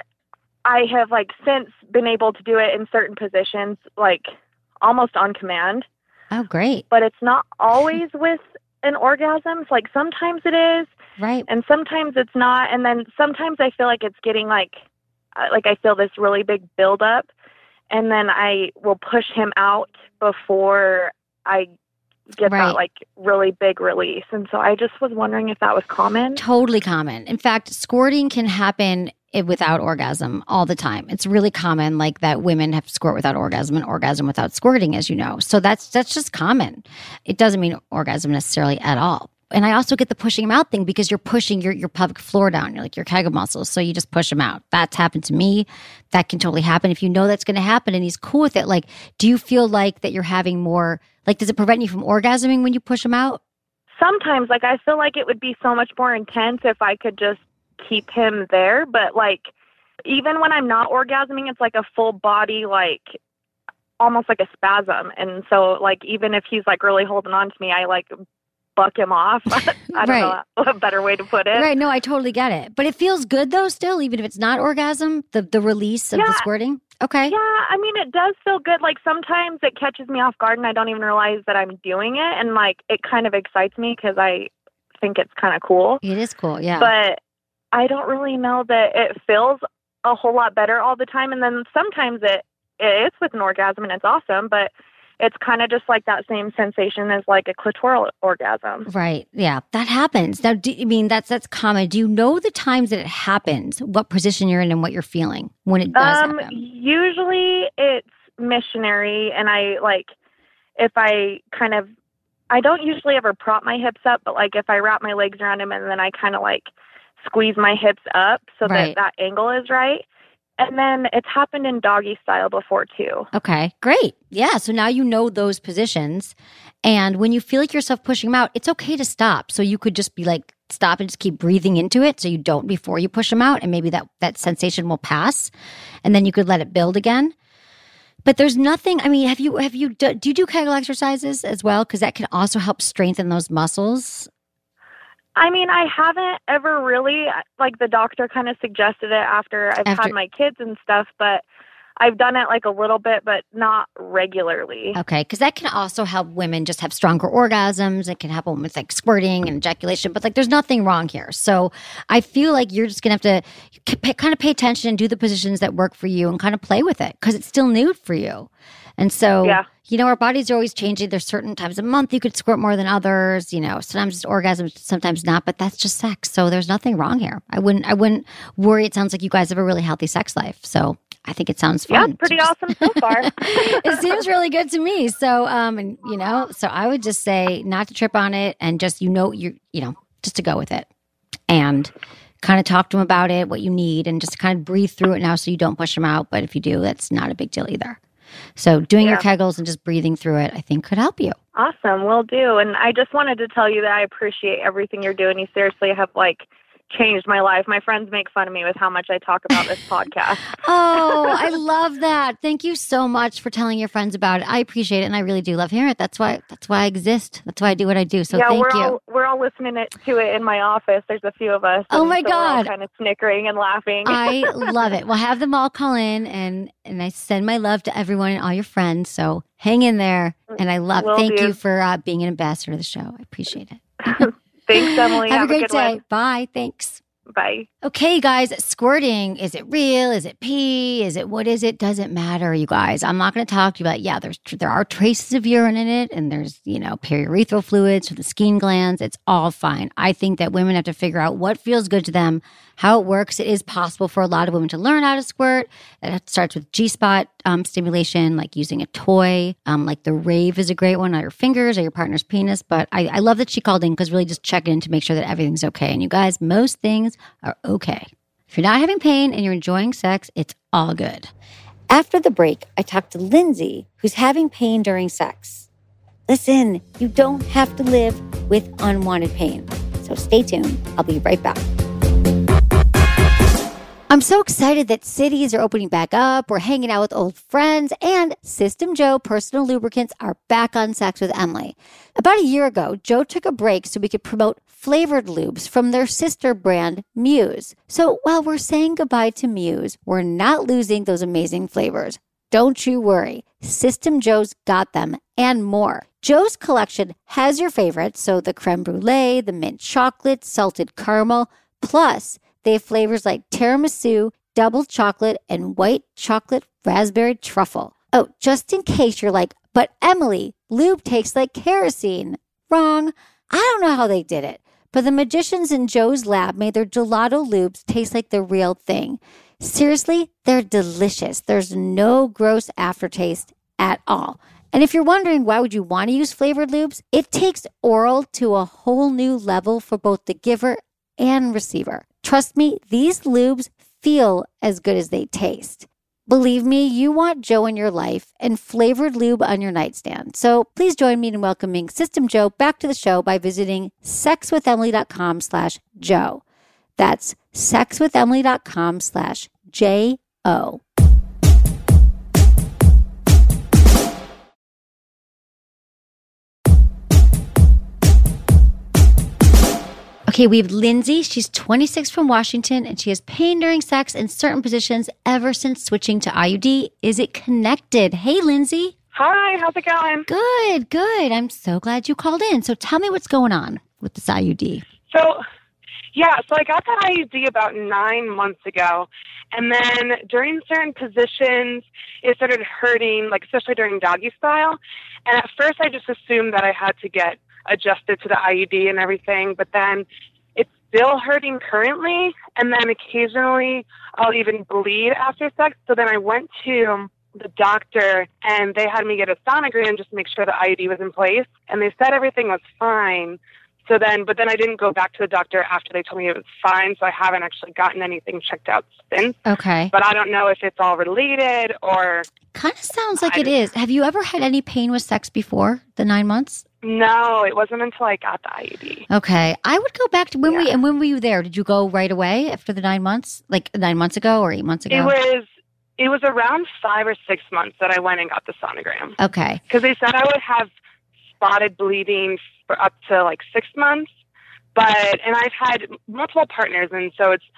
I have like since been able to do it in certain positions, like almost on command. Oh, great. But it's not always with an orgasm. It's like sometimes it is, Right. And sometimes it's not. And then sometimes I feel like it's getting like I feel this really big buildup. And then I will push him out before I get that like really big release. And so I just was wondering if that was common. Totally common. In fact, squirting can happen without orgasm all the time. It's really common, like that women have squirt without orgasm and orgasm without squirting, as you know. So that's just common. It doesn't mean orgasm necessarily at all. And I also get the pushing him out thing because you're pushing your pelvic floor down, like your Kegel muscles. So you just push him out. That's happened to me. That can totally happen. If you know that's going to happen and he's cool with it, like, do you feel like that you're having more, like, does it prevent you from orgasming when you push him out? Sometimes, like, I feel like it would be so much more intense if I could just keep him there. But, like, even when I'm not orgasming, it's like a full body, like, almost like a spasm. And so, like, even if he's, like, really holding on to me, I, like, buck him off. I don't know a better way to put it. Right. No, I totally get it. But it feels good though still, even if it's not orgasm, the release of the squirting? Okay. Yeah, I mean, it does feel good. Like sometimes it catches me off guard and I don't even realize that I'm doing it. And like it kind of excites me because I think it's kind of cool. It is cool, yeah. But I don't really know that it feels a whole lot better all the time. And then sometimes it's with an orgasm and it's awesome, but it's kind of just like that same sensation as like a clitoral orgasm. Right. Yeah, that happens. Now, that's common. Do you know the times that it happens, what position you're in and what you're feeling when it does happen? Usually it's missionary. And I don't usually ever prop my hips up, but like if I wrap my legs around him and then I kind of like squeeze my hips up so that angle is right. And then it's happened in doggy style before too. Okay, great. Yeah, so now you know those positions. And when you feel like yourself pushing them out, it's okay to stop. So you could just be like, stop and just keep breathing into it so you don't before you push them out. And maybe that sensation will pass. And then you could let it build again. But there's nothing, I mean, do you do Kegel exercises as well? Because that can also help strengthen those muscles. I mean, I haven't ever really, like the doctor kind of suggested it after I've had my kids and stuff, but I've done it like a little bit, but not regularly. Okay, because that can also help women just have stronger orgasms. It can help them with like squirting and ejaculation, but like there's nothing wrong here. So I feel like you're just going to have to kind of pay attention and do the positions that work for you and kind of play with it because it's still new for you. And so, our bodies are always changing. There's certain times a month you could squirt more than others. Sometimes it's orgasms, sometimes not, but that's just sex. So there's nothing wrong here. I wouldn't worry. It sounds like you guys have a really healthy sex life. So I think it sounds fun. Yeah, pretty awesome so far. It seems really good to me. So, so I would just say not to trip on it and just, just to go with it and kind of talk to them about it, what you need, and just kind of breathe through it now so you don't push them out. But if you do, that's not a big deal either. So doing your Kegels and just breathing through it, I think could help you. Awesome. Will do. And I just wanted to tell you that I appreciate everything you're doing. You seriously have changed my life. My friends make fun of me with how much I talk about this podcast. Oh, I love that. Thank you so much for telling your friends about it. I appreciate it, and I really do love hearing it. That's why I exist. That's why I do what I do. So thank you. We're all listening to it in my office. There's a few of us. Oh my God. We're all kind of snickering and laughing. I love it. We'll have them all call in, and I send my love to everyone and all your friends. So hang in there. And thank you for being an ambassador of the show. I appreciate it. Thanks, Emily. Have a great good day. one. Bye. Thanks. Bye. Okay, guys, squirting, is it real? Is it pee? What is it? Doesn't matter, you guys. I'm not going to talk to you about, there are traces of urine in it, and there's, periurethral fluids from the skin glands. It's all fine. I think that women have to figure out what feels good to them, how it works. It is possible for a lot of women to learn how to squirt. It starts with G-spot stimulation, like using a toy. Like the rave is a great one on your fingers or your partner's penis. But I love that she called in because really just check in to make sure that everything's okay. And you guys, most things are okay. If you're not having pain and you're enjoying sex, it's all good. After the break, I talked to Lindsay, who's having pain during sex. Listen, you don't have to live with unwanted pain. So stay tuned. I'll be right back. I'm so excited that cities are opening back up. We're hanging out with old friends, and System JO personal lubricants are back on Sex with Emily. About a year ago, Joe took a break so we could promote flavored lubes from their sister brand, Muse. So while we're saying goodbye to Muse, we're not losing those amazing flavors. Don't you worry. System JO's got them, and more. Joe's collection has your favorites, so the creme brulee, the mint chocolate, salted caramel, plus they have flavors like tiramisu, double chocolate, and white chocolate raspberry truffle. Oh, just in case you're like, but Emily, lube tastes like kerosene. Wrong. I don't know how they did it, but the magicians in Joe's lab made their gelato lubes taste like the real thing. Seriously, they're delicious. There's no gross aftertaste at all. And if you're wondering why would you want to use flavored lubes, it takes oral to a whole new level for both the giver and receiver. Trust me, these lubes feel as good as they taste. Believe me, you want Joe in your life and flavored lube on your nightstand. So please join me in welcoming System Joe back to the show by visiting sexwithemily.com/Joe. That's sexwithemily.com/JO. Okay, we have Lindsay. She's 26 from Washington, and she has pain during sex in certain positions ever since switching to IUD. Is it connected? Hey, Lindsay. Hi, how's it going? Good, good. I'm so glad you called in. So tell me what's going on with this IUD. So I got the IUD about 9 months ago, and then during certain positions, it started hurting, like especially during doggy style. And at first, I just assumed that I had to get adjusted to the IUD and everything, but then it's still hurting currently, and then occasionally I'll even bleed after sex. So then I went to the doctor, and they had me get a sonogram just to make sure the IUD was in place, and they said everything was fine. But then I didn't go back to the doctor after they told me it was fine, so I haven't actually gotten anything checked out since. Okay. But I don't know if it's all related or... Kind of sounds like it is. Have you ever had any pain with sex before the 9 months? No, it wasn't until I got the IUD. Okay. I would go back to when were you there? Did you go right away after the 9 months? Like 9 months ago or 8 months ago? It was around 5 or 6 months that I went and got the sonogram. Okay. Because they said I would have spotted bleeding for up to like 6 months. And I've had multiple partners, and so it's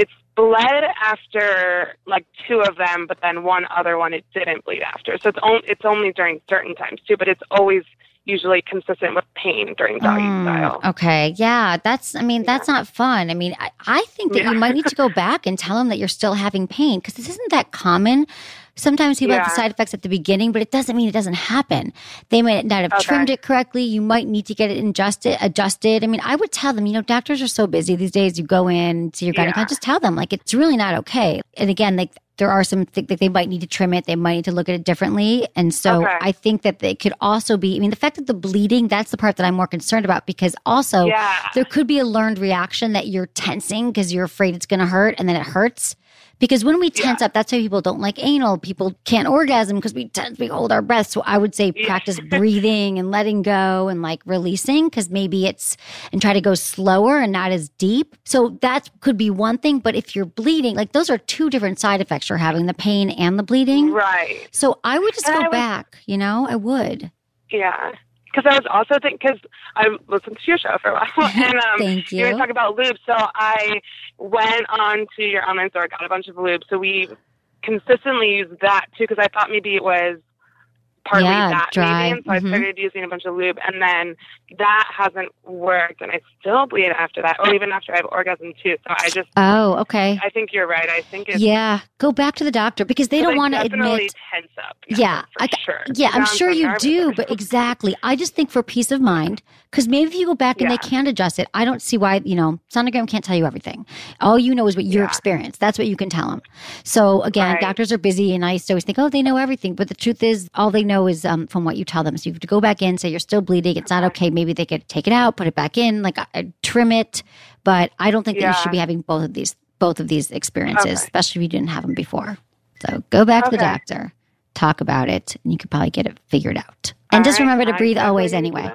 bled after like 2 of them, but then one other one it didn't bleed after. So it's only during certain times too, but it's always usually consistent with pain during doggy style. Okay. Yeah. That's not fun. I mean, I think that you might need to go back and tell them that you're still having pain, because this isn't that common. Sometimes people have the side effects at the beginning, but it doesn't mean it doesn't happen. They might not have trimmed it correctly. You might need to get it adjusted. I mean, I would tell them, doctors are so busy these days. You go in, see your gynecologist, just tell them, like, it's really not okay. And again, like, there are some things that they might need to trim it. They might need to look at it differently. And so I think that they could also be, the fact that the bleeding, that's the part that I'm more concerned about, because also there could be a learned reaction that you're tensing because you're afraid it's going to hurt, and then it hurts. Because when we tense up, that's why people don't like anal. People can't orgasm because we tense, we hold our breath. So I would say practice breathing and letting go and like releasing, because maybe and try to go slower and not as deep. So that could be one thing. But if you're bleeding, like those are 2 different side effects you're having, the pain and the bleeding. Right. So I would just go back, I would. Yeah. Because I was also thinking, because I listened to your show for a while, and Thank you. You were talking about lube, so I went on to your online store, got a bunch of lube, so we consistently used that too, because I thought maybe it was partly that dry. maybe, and so I started using a bunch of lube, and then that hasn't worked, and I still bleed after that, or even after I have orgasm too. So I just okay. I think you're right. I think it's go back to the doctor, because they don't want to admit. Tense up. Sure. Yeah, I'm sure you do, but exactly. I just think for peace of mind, because maybe if you go back and they can't adjust it, I don't see why. Sonogram can't tell you everything. All you know is what your experience. That's what you can tell them. So again, doctors are busy, and I used to always think, they know everything, but the truth is, all they know is from what you tell them. So you have to go back in, say you're still bleeding, it's not okay. Maybe they could take it out, put it back in, like trim it. But I don't think that you should be having both of these experiences, especially if you didn't have them before. So go back to the doctor, talk about it, and you could probably get it figured out. And just remember to breathe always anyway.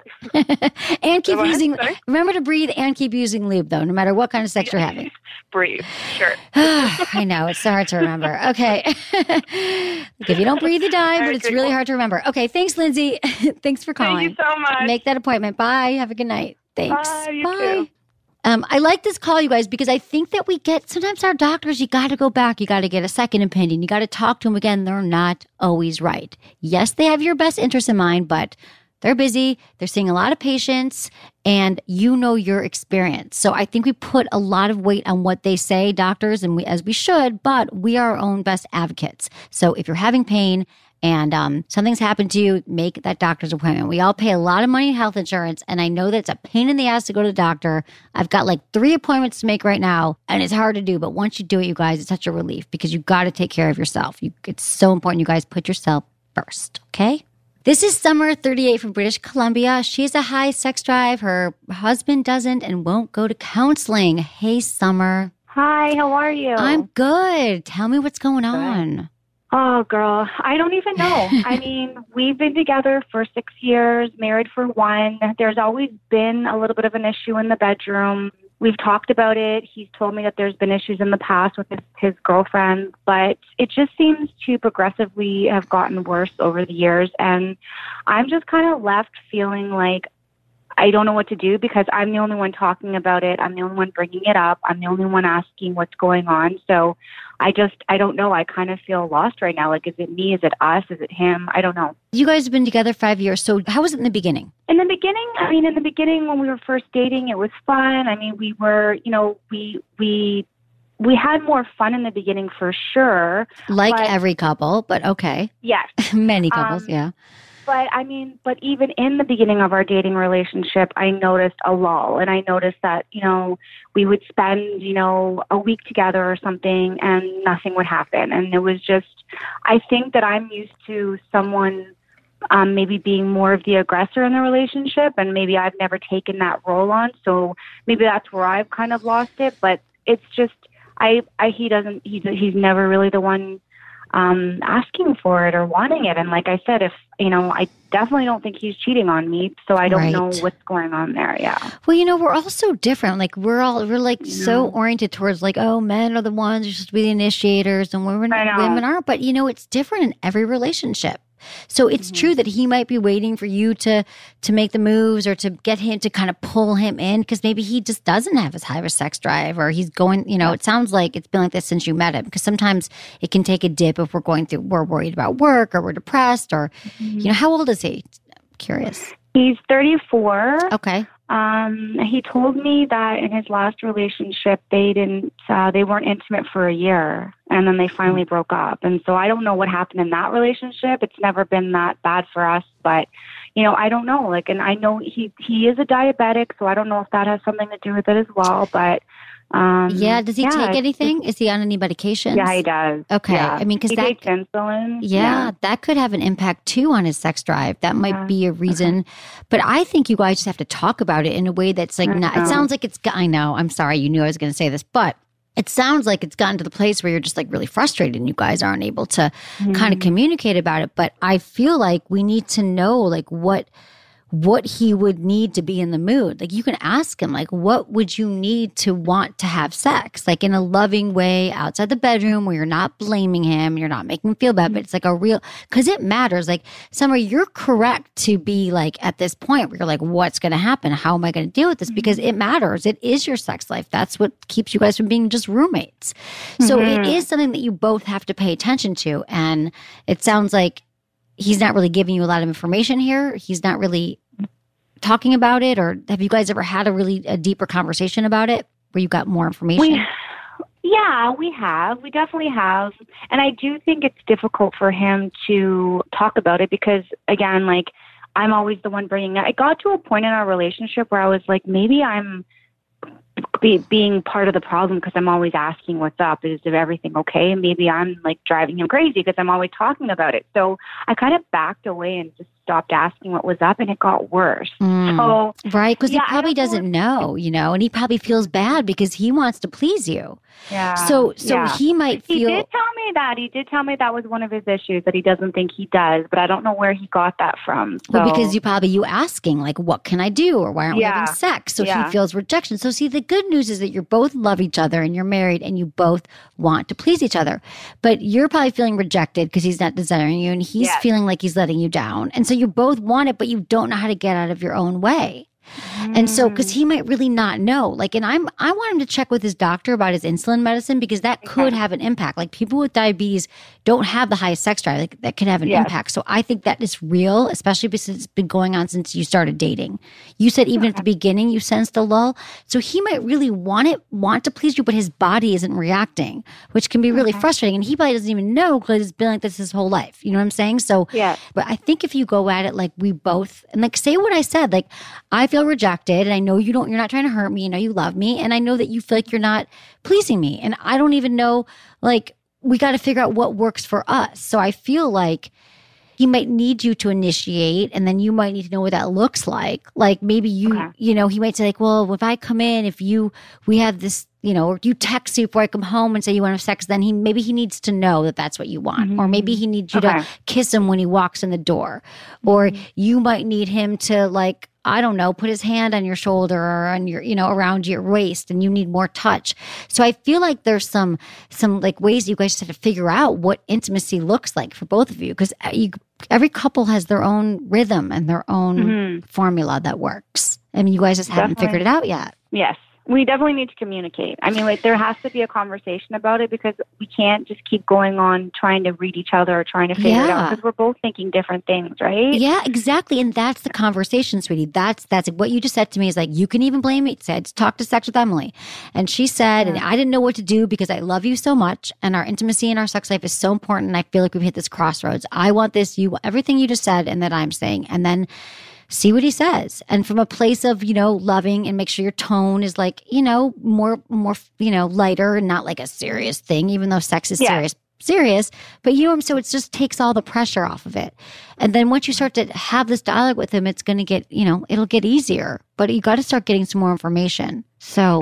And remember to breathe and keep using lube, though, no matter what kind of sex you're having. Breathe, sure. I know, it's so hard to remember. Okay. If you don't breathe, you die, but it's really hard to remember. Okay, thanks, Lindsay. Thanks for calling. Thank you so much. Make that appointment. Bye. Have a good night. Thanks. Bye. You too. I like this call, you guys, because I think that sometimes our doctors, you got to go back. You got to get a second opinion. You got to talk to them again. They're not always right. Yes, they have your best interest in mind, but they're busy. They're seeing a lot of patients and you know your experience. So I think we put a lot of weight on what they say, doctors, and as we should, but we are our own best advocates. So if you're having pain and something's happened to you, make that doctor's appointment. We all pay a lot of money in health insurance, and I know that it's a pain in the ass to go to the doctor. I've got like 3 appointments to make right now, and it's hard to do. But once you do it, you guys, it's such a relief because you got to take care of yourself. It's so important you guys put yourself first, okay? This is Summer, 38, from British Columbia. She has a high sex drive. Her husband doesn't and won't go to counseling. Hey, Summer. Hi, how are you? I'm good. Tell me what's going on. Oh, girl, I don't even know. I mean, we've been together for 6 years, married for 1. There's always been a little bit of an issue in the bedroom. We've talked about it. He's told me that there's been issues in the past with his girlfriend, but it just seems to progressively have gotten worse over the years. And I'm just kind of left feeling like I don't know what to do because I'm the only one talking about it. I'm the only one bringing it up. I'm the only one asking what's going on. So I don't know. I kind of feel lost right now. Like, is it me? Is it us? Is it him? I don't know. You guys have been together 5 years. So how was it in the beginning? In the beginning, when we were first dating, it was fun. I mean, we were, we had more fun in the beginning for sure. Like every couple, but okay. Yes. Many couples, yeah. But even in the beginning of our dating relationship, I noticed a lull. And I noticed that, we would spend, a week together or something and nothing would happen. And it was just, I think that I'm used to someone maybe being more of the aggressor in the relationship. And maybe I've never taken that role on. So maybe that's where I've kind of lost it. But it's just, he's never really the one asking for it or wanting it. And like I said, I definitely don't think he's cheating on me. So I don't know what's going on there. Yeah. Well, we're all so different. Like we're so oriented towards like, oh, men are the ones who should be the initiators and women aren't. But it's different in every relationship. So it's true that he might be waiting for you to make the moves or to get him to kind of pull him in because maybe he just doesn't have as high of a sex drive or he's going, it sounds like it's been like this since you met him because sometimes it can take a dip if we're worried about work or we're depressed or, how old is he? I'm curious. He's 34. Okay. He told me that in his last relationship, they weren't intimate for a year and then they finally broke up. And so I don't know what happened in that relationship. It's never been that bad for us, but I don't know. Like, and I know he is a diabetic, so I don't know if that has something to do with it as well, but does he take anything? Is he on any medications? Yeah, he does. Okay. Yeah. I mean, because he takes insulin. Yeah, that could have an impact too on his sex drive. That might be a reason. Okay. But I think you guys just have to talk about it in a way that's like, it sounds like I know, I'm sorry, you knew I was going to say this, but it sounds like it's gotten to the place where you're just like really frustrated and you guys aren't able to kind of communicate about it. But I feel like we need to know like what he would need to be in the mood. Like you can ask him, like, what would you need to want to have sex? Like in a loving way outside the bedroom where you're not blaming him, you're not making him feel bad, but it's like because it matters. Like Summer, you're correct to be like at this point where you're like, what's going to happen? How am I going to deal with this? Because it matters. It is your sex life. That's what keeps you guys from being just roommates. So it is something that you both have to pay attention to. And it sounds like he's not really giving you a lot of information here. He's not really talking about it, or have you guys ever had a deeper conversation about it where you got more information? We have. We definitely have. And I do think it's difficult for him to talk about it because, again, like I'm always the one bringing it. I got to a point in our relationship where I was like, maybe I'm being part of the problem because I'm always asking what's up. Is everything okay? Maybe I'm like driving him crazy because I'm always talking about it. So I kind of backed away and just stopped asking what was up, and it got worse. So, right, because he probably doesn't know, and he probably feels bad because he wants to please you. Yeah. So he might feel. He did tell me that. He did tell me that was one of his issues, that he doesn't think he does, but I don't know where he got that from. So. Well, because you asking, like, what can I do? Or why aren't we having sex? So he feels rejection. So see, the good news is that you both love each other and you're married and you both want to please each other. But you're probably feeling rejected because he's not desiring you and he's feeling like he's letting you down. And so you both want it, but you don't know how to get out of your own way. And so, because he might really not know, like, and I want him to check with his doctor about his insulin medicine, because that could have an impact. Like, people with diabetes don't have the highest sex drive. Like, that could have an impact. So I think that is real, especially because it's been going on since you started dating. You said even at the beginning you sensed a lull. So he might really want to please you, but his body isn't reacting, which can be really frustrating. And he probably doesn't even know, because it's been like this his whole life. You know what I'm saying? So, but I think if you go at it like we both, and like say what I said, like, I feel rejected, and I know you're not trying to hurt me. You know, you love me, and I know that you feel like you're not pleasing me, and I don't even know, like, we got to figure out what works for us. So I feel like he might need you to initiate, and then you might need to know what that looks like. Like, maybe you know, he might say like, well, if I come in, we have this, you know, or you text me before I come home and say you want to have sex, then maybe he needs to know that that's what you want. Or maybe he needs you to kiss him when he walks in the door. Or you might need him to, like, I don't know, put his hand on your shoulder or on your, you know, around your waist, and you need more touch. So I feel like there's some like ways you guys have to figure out what intimacy looks like for both of you, because every couple has their own rhythm and their own formula that works. I mean, you guys just haven't figured it out yet. Yes. We definitely need to communicate. I mean, like, there has to be a conversation about it, because we can't just keep going on trying to read each other or trying to figure it out, because we're both thinking different things, right? Yeah, exactly. And that's the conversation, sweetie. That's what you just said to me is like, you can even blame me. Said, talk to Sex with Emily. And she said, and I didn't know what to do because I love you so much, and our intimacy and our sex life is so important, and I feel like we've hit this crossroads. I want this, everything you just said and that I'm saying. And then see what he says. And from a place of, you know, loving, and make sure your tone is like, you know, more, you know, lighter and not like a serious thing, even though sex is serious. But you know, so it just takes all the pressure off of it. And then once you start to have this dialogue with him, it's going to get, you know, it'll get easier, but you got to start getting some more information. So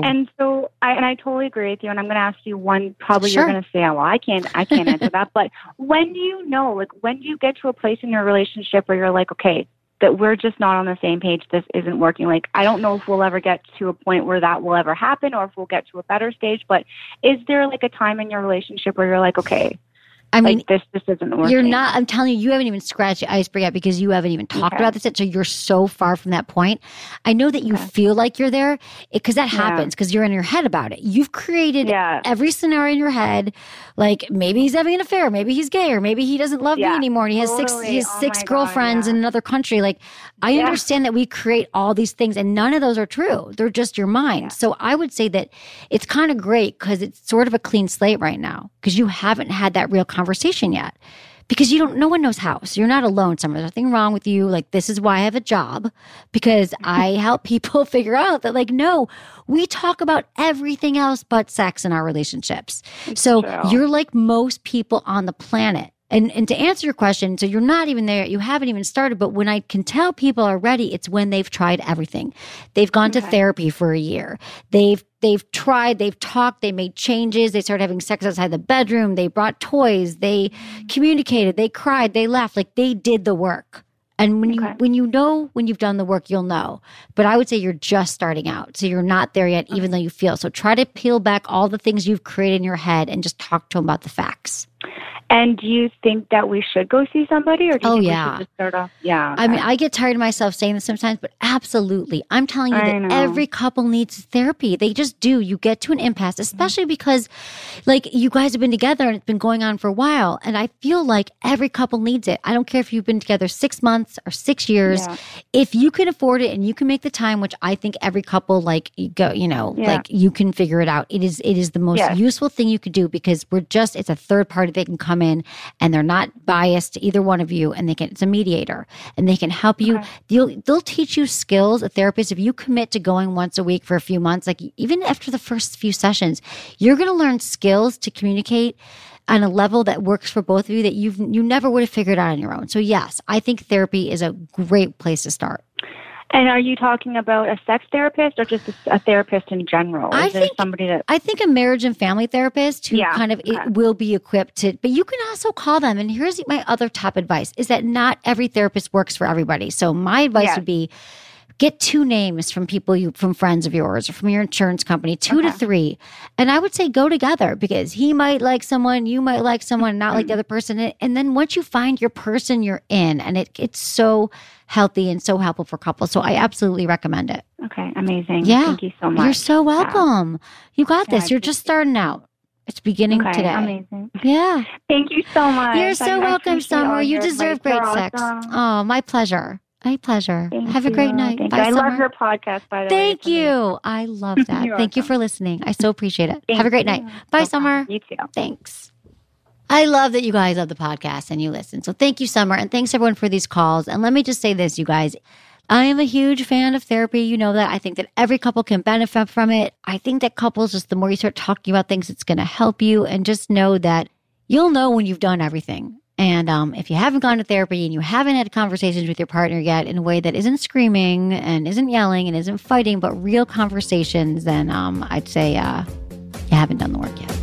I totally agree with you. And I'm going to ask you one, probably you're going to say, oh, well, I can't answer that. But when do you know, like, when do you get to a place in your relationship where you're like, okay, that we're just not on the same page, this isn't working? Like, I don't know if we'll ever get to a point where that will ever happen, or if we'll get to a better stage, but is there like a time in your relationship where you're like, okay, I mean, like, this isn't working? You're not, I'm telling you, you haven't even scratched the iceberg yet, because you haven't even talked about this yet. So you're so far from that point. I know that you feel like you're there, because that happens, because you're in your head about it. You've created every scenario in your head. Like, maybe he's having an affair, maybe he's gay, or maybe he doesn't love me anymore, and he has six girlfriends in another country. Like, I understand that we create all these things, and none of those are true. They're just your mind. So I would say that it's kind of great, because it's sort of a clean slate right now, because you haven't had that real conversation yet, because no one knows how. So you're not alone. There's nothing wrong with you. Like, this is why I have a job, because I help people figure out that, like, no, we talk about everything else but sex in our relationships. So you're like most people on the planet. And to answer your question, so you're not even there, you haven't even started, but when I can tell people are ready, it's when they've tried everything. They've gone to therapy for a year. They've tried, they've talked, they made changes, they started having sex outside the bedroom, they brought toys, they communicated, they cried, they laughed, like, they did the work. And when you've done the work, you'll know. But I would say you're just starting out. So you're not there yet, even though you feel. So try to peel back all the things you've created in your head and just talk to them about the facts. And do you think that we should go see somebody, or do you think we should just start off? Yeah. I mean, I get tired of myself saying this sometimes, but absolutely. I'm telling you that every couple needs therapy. They just do. You get to an impasse, especially because, like, you guys have been together and it's been going on for a while. And I feel like every couple needs it. I don't care if you've been together 6 months or 6 years. Yeah. If you can afford it and you can make the time, which I think every couple, like, like, you can figure it out. It is the most useful thing you could do, because it's a third party that can come in, and they're not biased to either one of you, and it's a mediator, and they can help you. They'll teach you skills. A therapist, if you commit to going once a week for a few months, like, even after the first few sessions, you're going to learn skills to communicate on a level that works for both of you that you never would have figured out on your own. So yes, I think therapy is a great place to start. And are you talking about a sex therapist, or just a therapist in general? I think a marriage and family therapist who it will be equipped to, but you can also call them. And here's my other top advice, is that not every therapist works for everybody. So my advice would be, get 2 names from from friends of yours or from your insurance company, 2 to 3. And I would say go together, because he might like someone, you might like someone, not like the other person. And then once you find your person, you're in. And it's so healthy and so helpful for couples. So I absolutely recommend it. Okay, amazing. Yeah. Thank you so much. You're so welcome. Yeah. You got this. You're just starting out. It's beginning today. Amazing. Yeah. Thank you so much. You're so welcome, Summer. You deserve great sex. Awesome. Oh, my pleasure. My pleasure. Have a great night. Bye, I Summer. love your podcast, by the way. Thank you. I love that. Thank you for listening. I so appreciate it. Have a great night. Bye, Summer. You too. Thanks. I love that you guys love the podcast and you listen. So thank you, Summer. And thanks, everyone, for these calls. And let me just say this, you guys. I am a huge fan of therapy. You know that. I think that every couple can benefit from it. I think that couples, just the more you start talking about things, it's going to help you. And just know that you'll know when you've done everything. And if you haven't gone to therapy and you haven't had conversations with your partner yet in a way that isn't screaming and isn't yelling and isn't fighting, but real conversations, then I'd say you haven't done the work yet.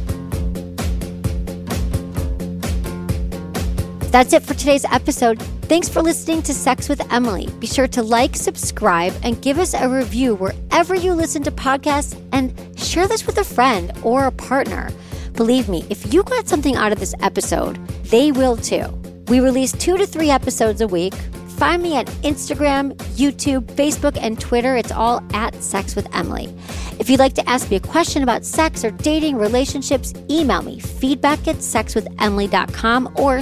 That's it for today's episode. Thanks for listening to Sex with Emily. Be sure to like, subscribe, and give us a review wherever you listen to podcasts, and share this with a friend or a partner. Believe me, if you got something out of this episode, they will too. We release 2 to 3 episodes a week. Find me at Instagram, YouTube, Facebook, and Twitter. It's all at Sex with Emily. If you'd like to ask me a question about sex or dating, relationships, email me feedback@sexwithemily.com or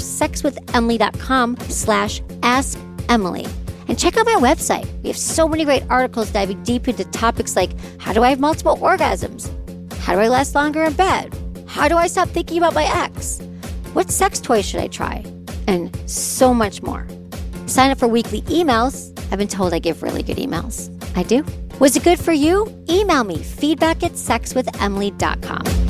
sexwithemily.com/askemily. And check out my website. We have so many great articles diving deep into topics like how do I have multiple orgasms? How do I last longer in bed? How do I stop thinking about my ex? What sex toy should I try? And so much more. Sign up for weekly emails. I've been told I give really good emails. I do. Was it good for you? Email me feedback@sexwithemily.com.